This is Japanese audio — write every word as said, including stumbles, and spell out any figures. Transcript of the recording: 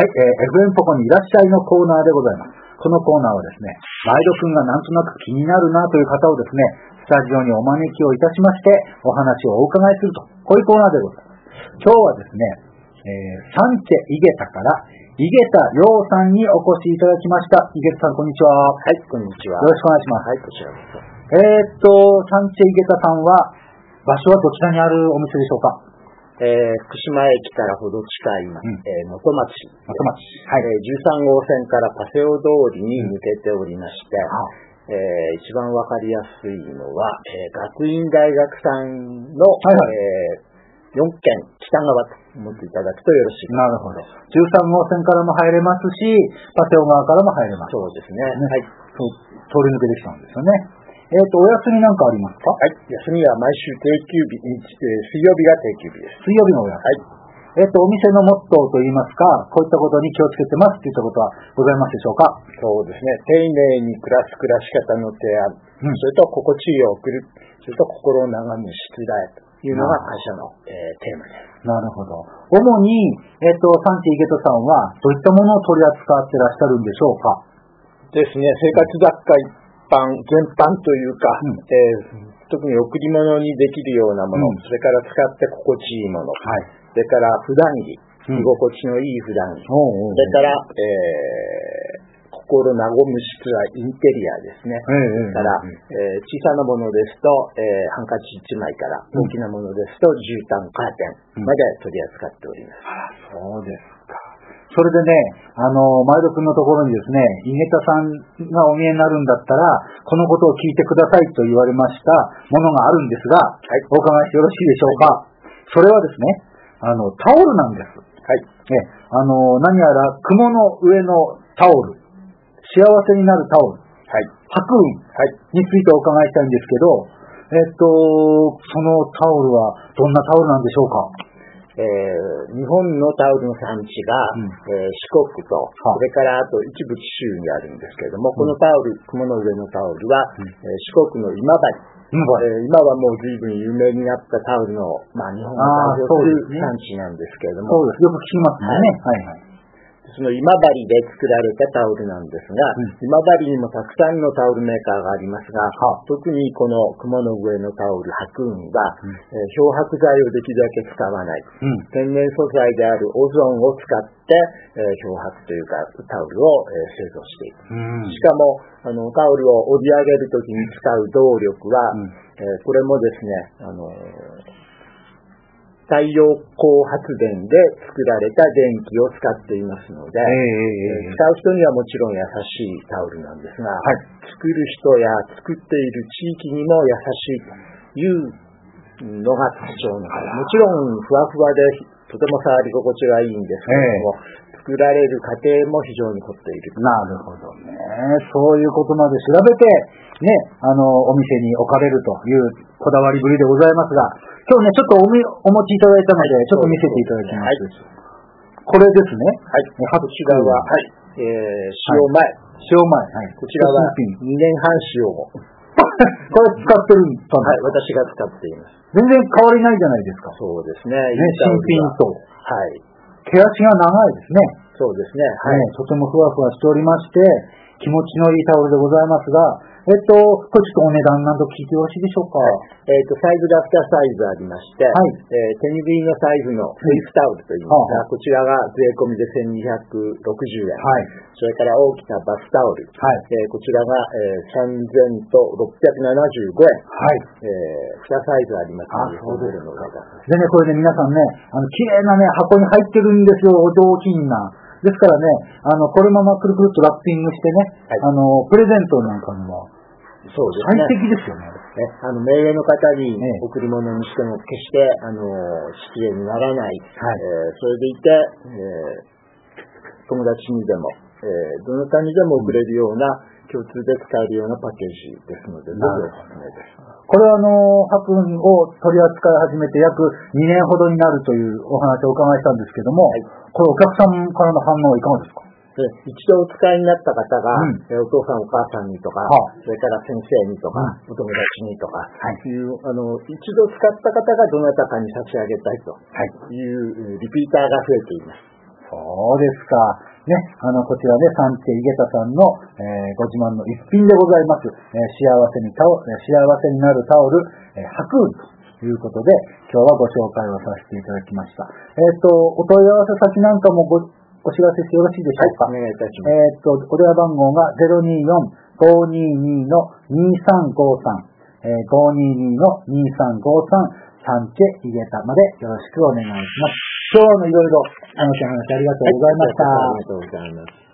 はい、えー、エフエム ポコにいらっしゃいのコーナーでございます。このコーナーはですね、マイド君がなんとなく気になるなという方をですね、スタジオにお招きをいたしまして、お話をお伺いすると、こういうコーナーでございます。今日はですね、えー、サンチェ井桁から井桁亮さんにお越しいただきました。井桁さん、こんにちは。 はい、こんにちは。 よろしくお願いします。 はい、こちらこそ。 えーっと、サンチェ井桁さんは、場所はどちらにあるお店でしょうか？ えー、福島駅からほど近い、うんえー、能登町。 能登町。はい。 えー、じゅうさん号線からパセオ通りに抜けておりまして、うんえー、一番わかりやすいのは、えー、学院大学さんの、はいはいえー、よんけん北側と思っていただくとよろしいかと思います。 なるほど。じゅうさん号線からも入れますし、パセオ側からも入れます。 そうですね。 ねはい。通り抜けできたんですよね。えっ、ー、と、お休みなんかありますか？ はい。休みは毎週定休日、水曜日が定休日です。 水曜日のお休み。はい。えっ、ー、と、お店のモットーといいますか、こういったことに気をつけてますといったことはございますでしょうか？ そうですね。丁寧に暮らす暮らし方の提案、うん、それと心地いいを送る、それと心を眺むしつらえというのが会社の、えー、テーマです。 なるほど。主に、えっ、ー、と、サンチェ井桁さんはどういったものを取り扱ってらっしゃるんでしょうか？ ですね。生活雑貨全般というか、うんえー、特に贈り物にできるようなもの、うん、それから使って心地いいもの、はい、それから普段着、居心地のいい普段着、うん、それから、えー、心和むしつらインテリアですね。うんうんうん、それから、えー、小さなものですと、えー、ハンカチいちまいから、大きなものですと絨毯、カーテンまで取り扱っております。 うん、そうですか。それでね、あの、前田君のところにですね、井桁さんがお見えになるんだったら、このことを聞いてくださいと言われましたものがあるんですが、はい、お伺いしてよろしいでしょうか。はい、それはですね、あの、タオルなんです。はい。ね、あの、何やら雲の上のタオル、幸せになるタオル、はい、白雲、はい、についてお伺いしたいんですけど、えっと、そのタオルはどんなタオルなんでしょうか。 えー、日本のタオルの産地が、うんえー、四国と、それからあと一部紀州にあるんですけれども、うん、このタオル、雲の上のタオルは、うんえー、四国の今治、うんえー、今はもう随分有名になったタオルの、まあ、日本を代表する産地なんですけれども、 そうです。よく聞きますね。はい、はいはいその今治で作られたタオルなんですが、うん、今治にもたくさんのタオルメーカーがありますが、はあ、特にこの雲の上のタオル、白雲は、うんえー、漂白剤をできるだけ使わない、うん、天然素材であるオゾンを使って、えー、漂白というかタオルを、えー、製造している、うん、しかもあのタオルを織り上げるときに使う動力は、うんえー、これもですね、あのー太陽光発電で作られた電気を使っていますので、えー、使う人にはもちろん優しいタオルなんですが、はい、作る人や作っている地域にも優しいというのが特徴のタオル。もちろんふわふわでとても触り心地がいいんですけれども、えー、作られる過程も非常に凝っている。 なるほどね。そういうことまで調べて、ね、あの、お店に置かれるというこだわりぶりでございますが、今日ね、ちょっとお, みお持ちいただいたので、はい、ちょっと見せていただきます。はい、これですね。 はい。こちらは、はい。えー、使用前。はい、 使用前。はい。 こちらはにねんはん使用後。 これ使ってるんですか？ はい、私が使っています。 全然変わりないじゃないですか。 そうですね。 ね、新品と。 はい。 毛足が長いですね。 そうですね。 はい。ね、とてもふわふわしておりまして、気持ちのいいタオルでございますが、えっと、これちょっとお値段など聞いてよろしいでしょうか。はい、えっと、サイズがにサイズありまして、はい、えー、手握りのサイズのフェイスタオルといいますが、うん、こちらが税込みでせんにひゃくろくじゅうえん。はい、それから大きなバスタオル。はい、えー、こちらが、えー、さんぜんろっぴゃくななじゅうごえん。はい、えー、にサイズありますので、 そうですのでね、これね、皆さんね、あの、綺麗なね、箱に入ってるんですよ、お上品な。ですからね、あの、このままくるくるっとラッピングしてね、はい、あの、プレゼントなんかにも、そうですね。最適ですよね。 え、あの、名誉の方に贈り物にしても決して、あの、失礼にならない。はい。えー、それでいて、えー、友達にでも、えー、どなたにでも贈れるような、共通で使えるようなパッケージですので、どうぞおすすめです。 これはあの、白雲を取り扱い始めて約にねんほどになるというお話をお伺いしたんですけども、はい、これお客さんからの反応はいかがですか？ 一度お使いになった方が、うん、お父さんお母さんにとか、はあ、それから先生にとか、うん、お友達にとか、はい、いう、あの、一度使った方がどなたかに差し上げたいという、はい、リピーターが増えています。 そうですか。ね、あの、こちらね、三家井桁さんの、えー、ご自慢の一品でございます。えー、幸せにタオ、幸せになるタオル、えー、白雲ということで、今日はご紹介をさせていただきました。えっ、ー、と、お問い合わせ先なんかもご、お知らせしてよろしいでしょうか。 はい、お願いいたします。 えっ、ー、と、お電話番号が ゼロにーよん ごにーにー のにさんごさん、えー、ごにーにー のにさんごさん、三家井桁までよろしくお願いします。今日はあのいろいろ楽しい話ありがとうございました。 はい、ありがとうございます。